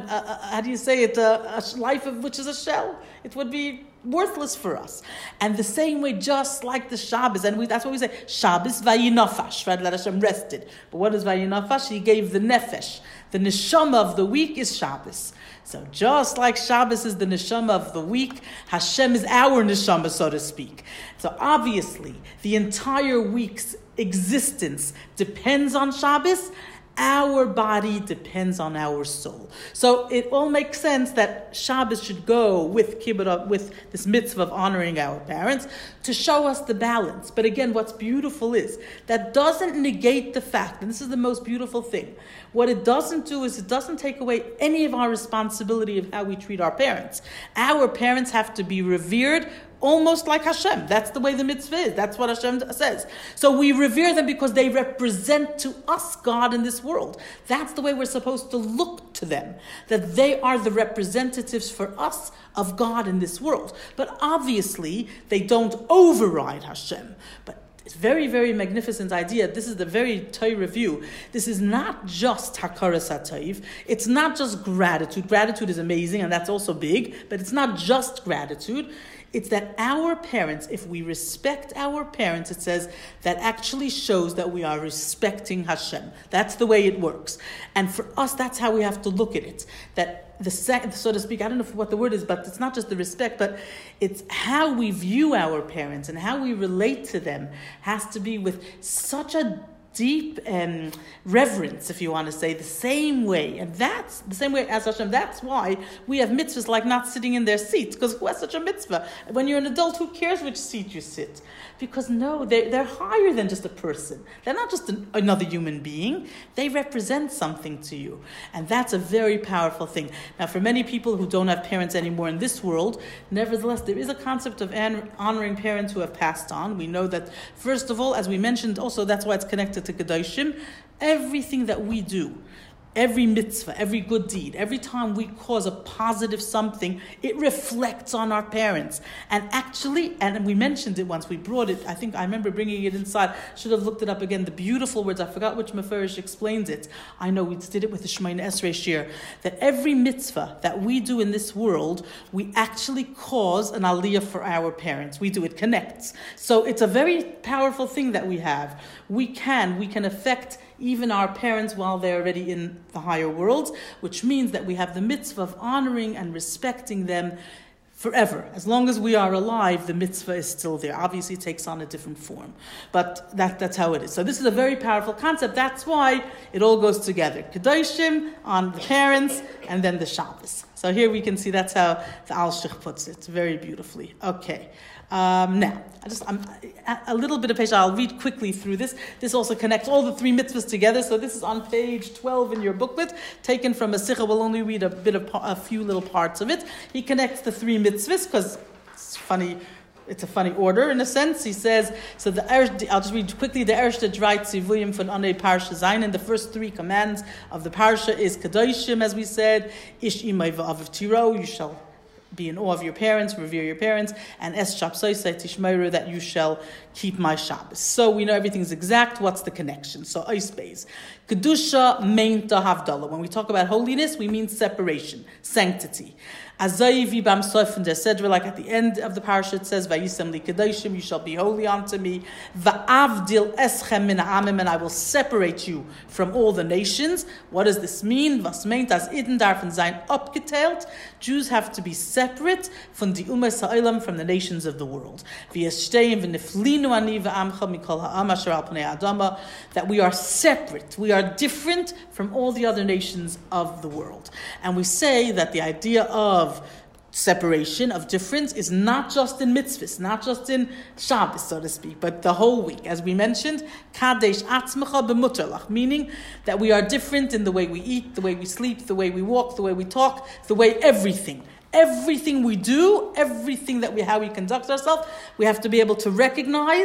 a life of which is a shell. It would be worthless for us. And the same way, just like the Shabbos, and that's what we say, Shabbos vayinafash, right? That Hashem rested. But what is vayinafash? He gave the nefesh. The neshama of the week is Shabbos. So just like Shabbos is the neshama of the week, Hashem is our neshama, so to speak. So obviously, the entire week's existence depends on Shabbos. Our body depends on our soul. So it all makes sense that Shabbos should go with kibbutz, with this mitzvah of honoring our parents, to show us the balance. But again, what's beautiful is that doesn't negate the fact, and this is the most beautiful thing, what it doesn't do is it doesn't take away any of our responsibility of how we treat our parents. Our parents have to be revered almost like Hashem. That's the way the mitzvah is. That's what Hashem says. So we revere them because they represent to us God in this world. That's the way we're supposed to look to them. That they are the representatives for us of God in this world. But obviously, they don't override Hashem. But it's a very, very magnificent idea. This is the very Torah view. This is not just Hakaras HaTov. It's not just gratitude. Gratitude is amazing, and that's also big. But it's not just gratitude. It's that our parents, if we respect our parents, it says that actually shows that we are respecting Hashem. That's the way it works. And for us, that's how we have to look at it. That so to speak, I don't know what the word is, but it's not just the respect, but it's how we view our parents and how we relate to them has to be with such a deep reverence, if you want to say, the same way. And that's the same way as Hashem. That's why we have mitzvahs like not sitting in their seats, because who has such a mitzvah? When you're an adult, who cares which seat you sit? Because no, they're higher than just a person. They're not just another human being. They represent something to you. And that's a very powerful thing. Now, for many people who don't have parents anymore in this world, nevertheless, there is a concept of honoring parents who have passed on. We know that, first of all, as we mentioned, also that's why it's connected to Kedoshim. Everything that we do, every mitzvah, every good deed, every time we cause a positive something, it reflects on our parents. And actually, and we mentioned it once, we brought it, I remember bringing it inside, should have looked it up again, the beautiful words, I forgot which Meferish explains it. I know we did it with the Shemoneh Esrei Shir, that every mitzvah that we do in this world, we actually cause an aliyah for our parents. We do, it connects. So it's a very powerful thing that we have. We can affect even our parents while they're already in the higher worlds, which means that we have the mitzvah of honoring and respecting them forever. As long as we are alive, the mitzvah is still there. Obviously, it takes on a different form. But that's how it is. So this is a very powerful concept. That's why it all goes together. Kedoshim on the parents, and then the Shabbos. So here we can see that's how the Alshich puts it very beautifully. Okay. Now, I'm a little bit of patience. I'll read quickly through this. This also connects all the three mitzvahs together. So this is on page 12 in your booklet, taken from a Sikha. We'll only read a few little parts of it. He connects the three mitzvahs because it's funny. It's a funny order in a sense. He says, so I'll just read quickly the Erste Drei Tzivuyim von Anei Parsha Zayin. The first three commands of the Parsha is Kedoshim, as we said, Ish Imay V'aviv Tiro, you shall be in awe of your parents, revere your parents, and Es Shabsosai Tishmeiru, that you shall keep my Shabbos. So we know everything's exact. What's the connection? So Ois Beis. Kedusha Meinta Havdalah. When we talk about holiness, we mean separation, sanctity. Azayivi Bam Sof in the Sedra, like at the end of the parasha, it says, Vayisem li Kedoshim, you shall be holy unto me. Va'avdil eschem min ha'amim, and I will separate you from all the nations. What does this mean? Was meint as Iden darfen sein abgeteilt. Jews have to be separate from the Umas ha'olam, from the nations of the world. V'yeshteim v'niflinu ani v'amcha mikol ha'am asher al pnei adama, that we are separate, we are different from all the other nations of the world. And we say that the idea of separation, of difference, is not just in mitzvahs, not just in Shabbos, so to speak, but the whole week. As we mentioned, kadesh atzmecha b'muterlach, meaning that we are different in the way we eat, the way we sleep, the way we walk, the way we talk, the way everything we do, how we conduct ourselves, we have to be able to recognize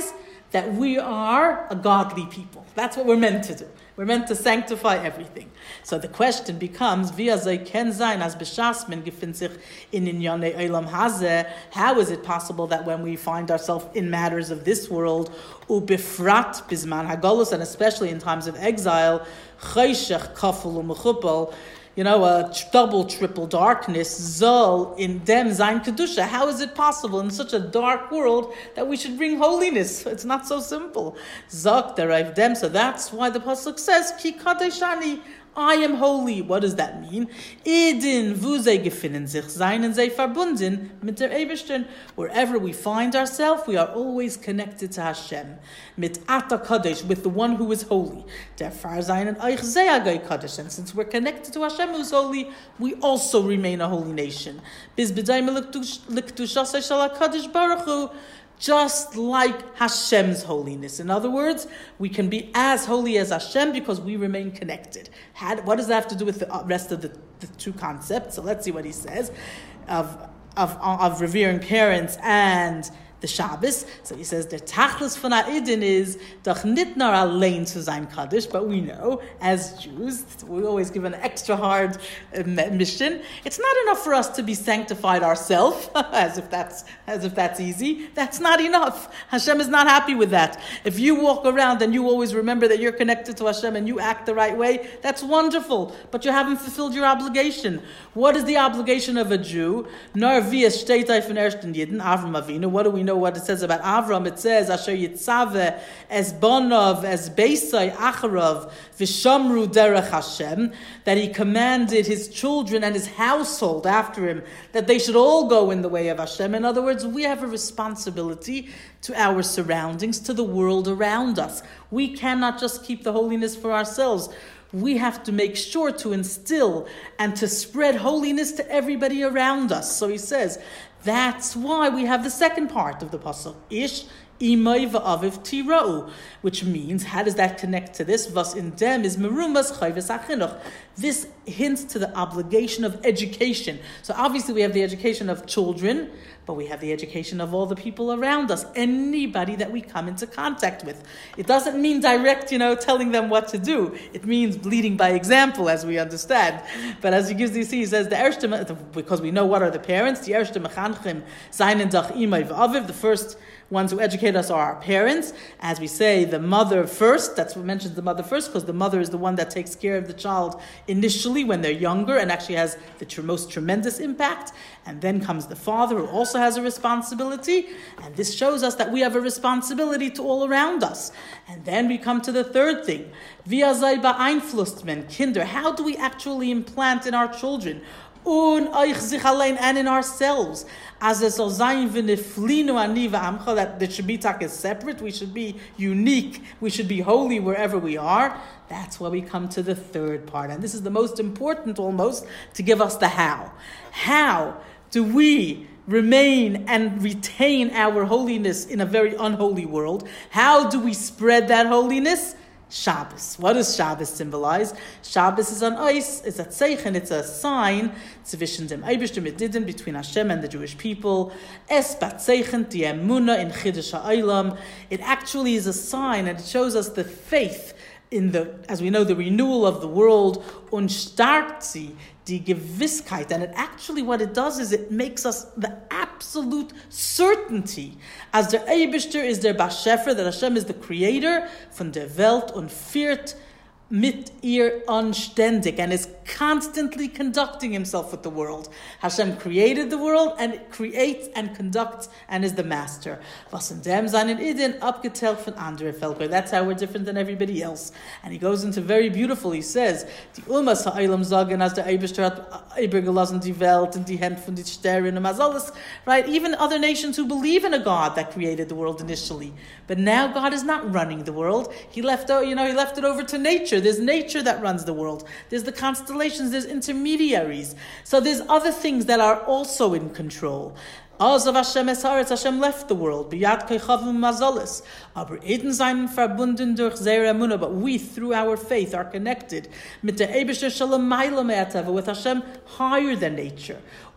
that we are a godly people. That's what we're meant to do. We're meant to sanctify everything. So the question becomes, how is it possible that when we find ourselves in matters of this world, ubifrat bisman hagolus, and especially in times of exile, a double, triple darkness, zol in dem zayin kedusha. How is it possible in such a dark world that we should bring holiness? It's not so simple. Zok derive dem. So that's why the pasuk says, Ki kadeshani, I am holy. What does that mean? Idin vuze gefinnen sich seinen sie verbunden mit der Eibishter. Wherever we find ourselves, we are always connected to Hashem. Mit Ata Kadesh, with the one who is holy. Derfar seinen euch zeagai Kadesh. And since we're connected to Hashem who is holy, we also remain a holy nation. Bis b'dayim l'ktushasei shel HaKadosh Baruch Hu, just like Hashem's holiness. In other words, we can be as holy as Hashem because we remain connected. What does that have to do with the rest of the two concepts? So let's see what he says of revering parents and the Shabbos. So he says, the Tachlis von Ha'idin is doch nit nur allein zu sein Kaddish, but we know, as Jews, we always give an extra hard mission. It's not enough for us to be sanctified ourselves, as if that's easy. That's not enough. Hashem is not happy with that. If you walk around and you always remember that you're connected to Hashem and you act the right way, that's wonderful, but you haven't fulfilled your obligation. What is the obligation of a Jew? Nor via shteitai von ersten Yidden, Avram Avinu. What do we know what it says about Avram? It says, Asher yitzave es bonov es beisai acharov v'shamru derech Hashem, that he commanded his children and his household after him that they should all go in the way of Hashem. In other words, we have a responsibility to our surroundings, to the world around us. We cannot just keep the holiness for ourselves. We have to make sure to instill and to spread holiness to everybody around us. So he says, that's why we have the second part of the pasuk, Ish imay va'aviv tira'u, which means, how does that connect to this? Vas in dem is merumas chayves achinuch. This hints to the obligation of education. So obviously we have the education of children, but we have the education of all the people around us, anybody that we come into contact with. It doesn't mean direct, telling them what to do. It means leading by example, as we understand. But as he gives these, he says, because we know what are the parents, the erste mechanchim seinen dach imay va'aviv, the first ones who educate us are our parents. As we say, the mother first. That's what mentions the mother first, because the mother is the one that takes care of the child initially when they're younger and actually has the most tremendous impact. And then comes the father, who also has a responsibility. And this shows us that we have a responsibility to all around us. And then we come to the third thing. Wie sei beeinflusst men Kinder? How do we actually implant in our children? Und euch sich allein, and in ourselves, as es soll sein v'niflinu ani v'amcha, that the Shemitah is separate. We should be unique. We should be holy wherever we are. That's why we come to the third part, and this is the most important, almost, to give us the how. How do we remain and retain our holiness in a very unholy world? How do we spread that holiness? Shabbos. What does Shabbos symbolize? Shabbos is an ice, it's a tzeichen, it's a sign, zwischen dem Eibishter Medidin, between Hashem and the Jewish people. Es bat tzeichen die emunah in Chiddush ha'olam. It actually is a sign, and it shows us the faith in as we know, the renewal of the world, und starkt sie die Gewisskeit. And what it does is it makes us the absolute certainty, as der Eibishter is der Bashefer, that Hashem is the creator von der Welt und führt mit ihr anständig, and is constantly conducting himself with the world. Hashem created the world and creates and conducts and is the master. Was in dem seinen Ideen abgeteilt von andere Völker. That's how we're different than everybody else. And he goes into very beautiful, he says, die Umas ha'olam sagen, as der Eibishter hat übergelassen die Welt und die Hand von die Sternen und alles, right? Even other nations who believe in a God that created the world initially. But now God is not running the world. He left it over to nature. There's nature that runs the world. There's the constellations, there's intermediaries. So there's other things that are also in control. As of Hashem es haaretz, Hashem left the world. Biyad kechavim mazalis. Aber Eden seinen verbunden durch Zeir Emunah. But we, through our faith, are connected mit der Eibishter Shalom Ma'ila Me'ateva, with Hashem higher than nature.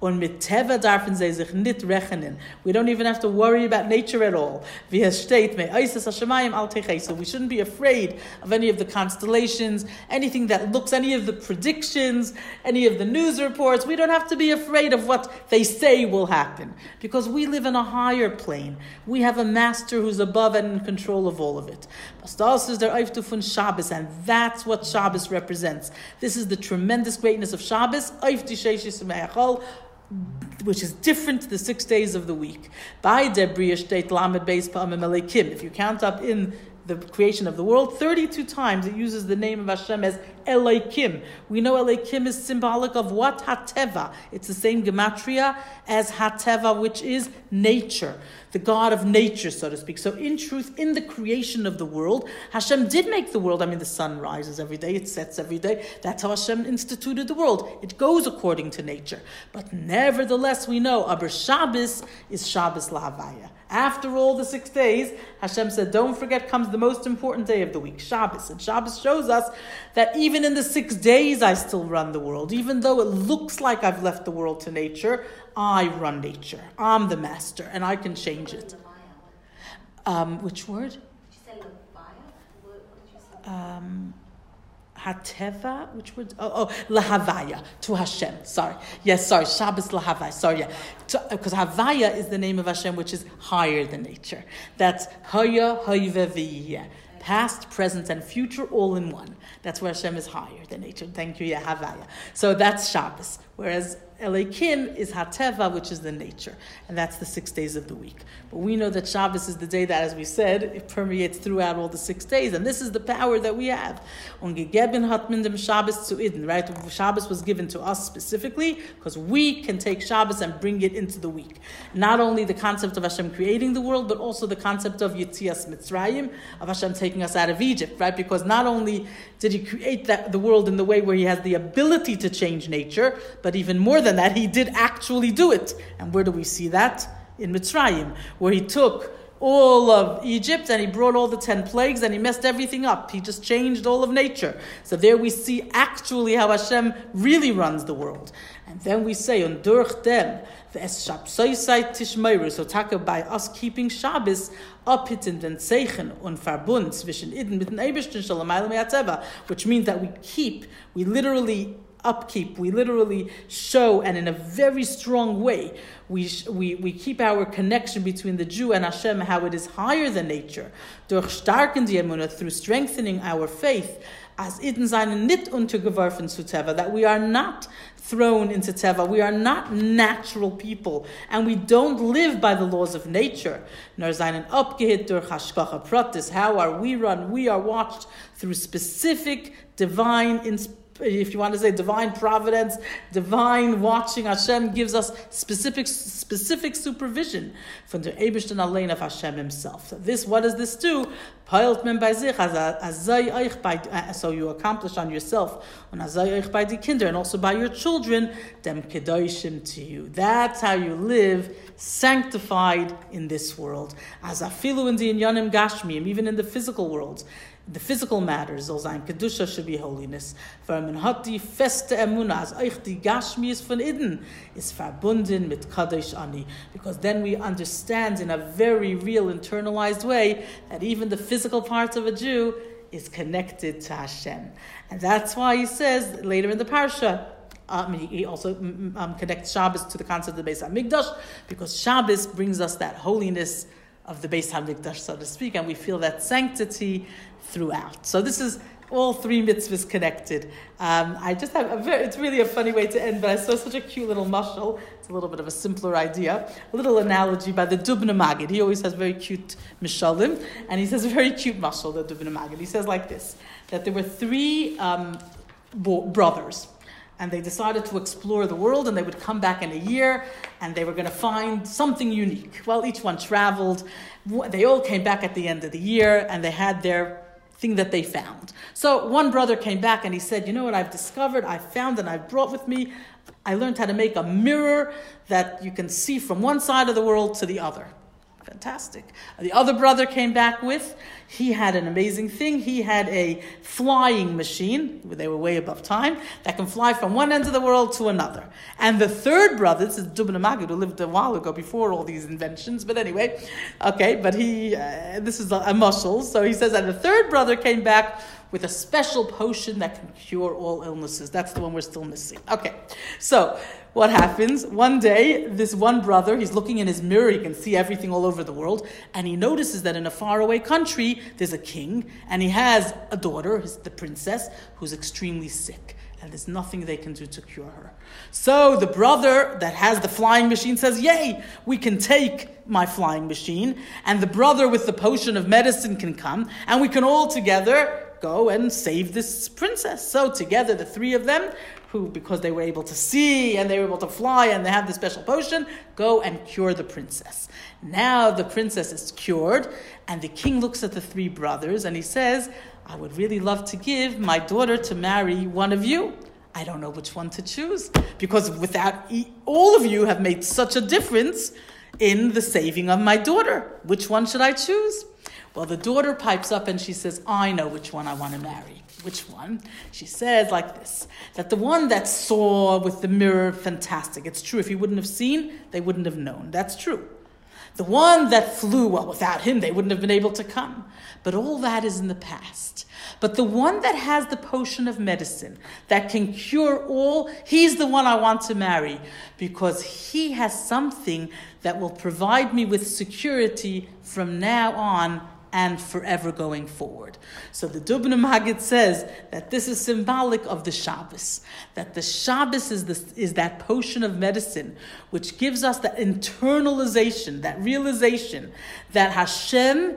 Und mit Teva darfen sie sich nicht rechnen. We don't even have to worry about nature at all. Wie es steht, so we shouldn't be afraid of any of the constellations, anything that looks, any of the predictions, any of the news reports. We don't have to be afraid of what they say will happen, because we live in a higher plane. We have a master who's above and in control of all of it. Das ist der Eiftu von Shabbos, and that's what Shabbos represents. This is the tremendous greatness of Shabbos, which is different to the 6 days of the week. By Debriya State Lamed Beis Pa'amim Elokim. If you count up in the creation of the world, 32 times it uses the name of Hashem as Elokim. We know Elokim is symbolic of what? Hateva. It's the same gematria as Hateva, which is nature, the God of nature, so to speak. So in truth, in the creation of the world, Hashem did make the world. I mean, the sun rises every day, it sets every day. That's how Hashem instituted the world. It goes according to nature. But nevertheless, we know Aber Shabbos is Shabbos Lahavaya. After all the 6 days, Hashem said, don't forget, comes the most important day of the week, Shabbos. And Shabbos shows us that even in the 6 days, I still run the world. Even though it looks like I've left the world to nature, I run nature. I'm the master, and I can change it. Which word? Did you say Levaya? What did you say? Hateva, which word? Lahavaya, to Hashem. Sorry. Yes, sorry. Shabbos Lahavaya. Sorry, yeah. Because Havaya is the name of Hashem, which is higher than nature. That's Haya, Hayve, V'yeh. Past, present, and future, all in one. That's where Hashem is higher than nature. Thank you, Havaya. So that's Shabbos. Whereas Elokim is Hateva, which is the nature. And that's the 6 days of the week. But we know that Shabbos is the day that, as we said, it permeates throughout all the 6 days. And this is the power that we have. Right? Shabbos was given to us specifically because we can take Shabbos and bring it into the week. Not only the concept of Hashem creating the world, but also the concept of Yetzias Mitzrayim, of Hashem taking us out of Egypt, right? Because not only did He create the world in the way where He has the ability to change nature, but even more than that, He did actually do it. And where do we see that? In Mitzrayim, where He took all of Egypt and He brought all the 10 plagues and He messed everything up. He just changed all of nature. So there we see actually how Hashem really runs the world. And then we say, und durch dem, so taka by us keeping Shabbos, abhitten den Zeichen und Verbund zwischen Iden mit den Eibishten Shalamayla Me'atzeva, which means that we literally show, and in a very strong way, we keep our connection between the Jew and Hashem, how it is higher than nature, durch starken die Emunah, through strengthening our faith, as Iden seinen nicht untergeworfen zu Teva, that we are not thrown into Teva, we are not natural people, and we don't live by the laws of nature, nor seinen abgehit durch Hashgacha Pratis, how are we run? We are watched through specific divine if you want to say divine providence, divine watching. Hashem gives us specific supervision from the Eibishter Alein of Hashem Himself. So what does this do? So you accomplish on yourself, and also by your children, dem kedoshim to you. That's how you live sanctified in this world. As afilu in the inyanim gashmiyim, even in the physical world. The physical matters, Kedusha should be holiness. Feste Emunah, as euch die Gashmius von Iden, is verbunden mit Kadosh Ani. Because then we understand in a very real, internalized way that even the physical parts of a Jew is connected to Hashem. And that's why he says later in the Parsha, he also connects Shabbos to the concept of the Beis HaMikdash, because Shabbos brings us that holiness of the Beis HaMikdash, so to speak, and we feel that sanctity throughout. So this is all 3 mitzvahs connected. I just have it's really a funny way to end, but I saw such a cute little mashal. It's a little bit of a simpler idea. A little analogy by the Dubna Magid. He always has very cute mishalim, and he says a very cute mashal, the Dubna Magid. He says like this, that there were 3 brothers, and they decided to explore the world, and they would come back in a year, and they were going to find something unique. Well, each one traveled. They all came back at the end of the year, and they had their thing that they found. So one brother came back, and he said, you know what I've discovered, I found, and I've brought with me, I learned how to make a mirror that you can see from one side of the world to the other. Fantastic. The other brother came back with, he had an amazing thing. He had a flying machine, they were way above time, that can fly from one end of the world to another. And the third brother, this is Dubna Magid, who lived a while ago before all these inventions, but anyway, okay, but this is a mushal. So he says that the third brother came back with a special potion that can cure all illnesses. That's the one we're still missing. Okay, so what happens? One day, this one brother, he's looking in his mirror, he can see everything all over the world, and he notices that in a faraway country, there's a king, and he has a daughter, the princess, who's extremely sick, and there's nothing they can do to cure her. So the brother that has the flying machine says, yay, we can take my flying machine, and the brother with the potion of medicine can come, and we can all together go and save this princess. So together, the three of them, who, because they were able to see and they were able to fly and they have the special potion, go and cure the princess. Now the princess is cured, and the king looks at the three brothers and he says, I would really love to give my daughter to marry one of you. I don't know which one to choose, because all of you have made such a difference in the saving of my daughter. Which one should I choose? Well, the daughter pipes up and she says, I know which one I want to marry. Which one? She says like this, that the one that saw with the mirror, fantastic. It's true. If he wouldn't have seen, they wouldn't have known. That's true. The one that flew, well, without him, they wouldn't have been able to come. But all that is in the past. But the one that has the potion of medicine, that can cure all, he's the one I want to marry, because he has something that will provide me with security from now on and forever going forward. So the Dubna Magid says that this is symbolic of the Shabbos, that the Shabbos is that potion of medicine which gives us that internalization, that realization that Hashem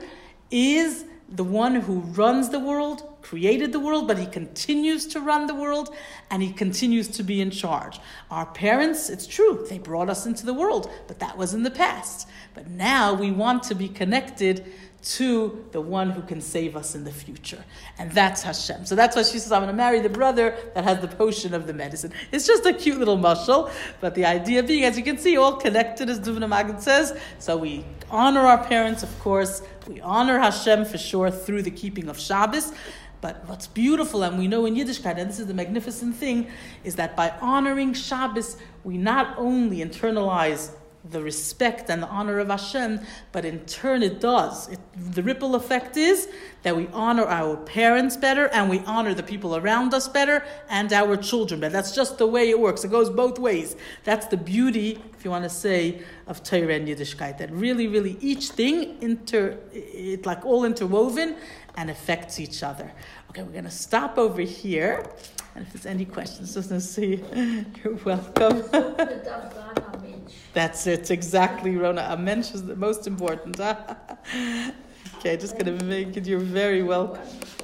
is the one who runs the world, created the world, but he continues to run the world, and he continues to be in charge. Our parents, it's true, they brought us into the world, but that was in the past. But now we want to be connected to the one who can save us in the future. And that's Hashem. So that's why she says, I'm going to marry the brother that has the potion of the medicine. It's just a cute little mashal, but the idea being, as you can see, all connected, as Dubna Magid says. So we honor our parents, of course. We honor Hashem for sure through the keeping of Shabbos. But what's beautiful, and we know in Yiddishkeit, and this is the magnificent thing, is that by honoring Shabbos, we not only internalize the respect and the honor of Hashem, but in turn it does. The ripple effect is that we honor our parents better, and we honor the people around us better, and our children better. That's just the way it works. It goes both ways. That's the beauty, if you want to say, of Torah and Yiddishkeit, that really, really each thing, it's like all interwoven and affects each other. Okay, we're going to stop over here. And if there's any questions, just to see, you're welcome. That's it, exactly, Rona. A mensch is the most important. Okay, just going to make it, you're very welcome.